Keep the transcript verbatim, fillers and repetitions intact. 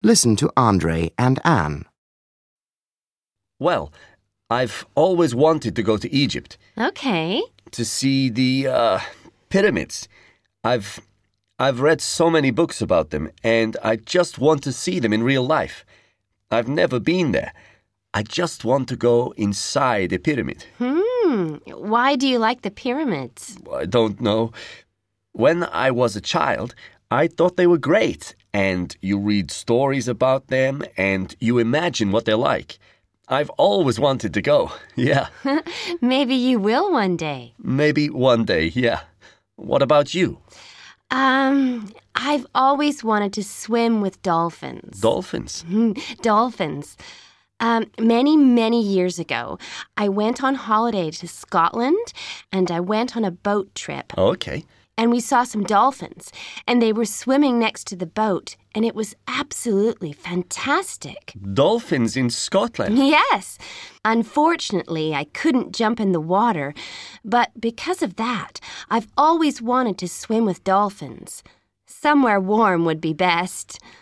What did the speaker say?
Listen to Andre and Anne. Well, I've always wanted to go to Egypt. Okay. To see the uh, pyramids. I've I've read so many books about them, and I just want to see them in real life. I've never been there. I just want to go inside a pyramid. Hmm. Why do you like the pyramids? I don't know. When I was a child, I thought they were great, and you read stories about them, and you imagine what they're like. I've always wanted to go, yeah. Maybe you will one day. Maybe one day, yeah. What about you? Um, I've always wanted to swim with dolphins. Dolphins? Dolphins. Um, many, many years ago, I went on holiday to Scotland, and I went on a boat trip. Okay. And we saw some dolphins, and they were swimming next to the boat, and it was absolutely fantastic. Dolphins in Scotland? Yes. Unfortunately, I couldn't jump in the water, but because of that, I've always wanted to swim with dolphins. Somewhere warm would be best.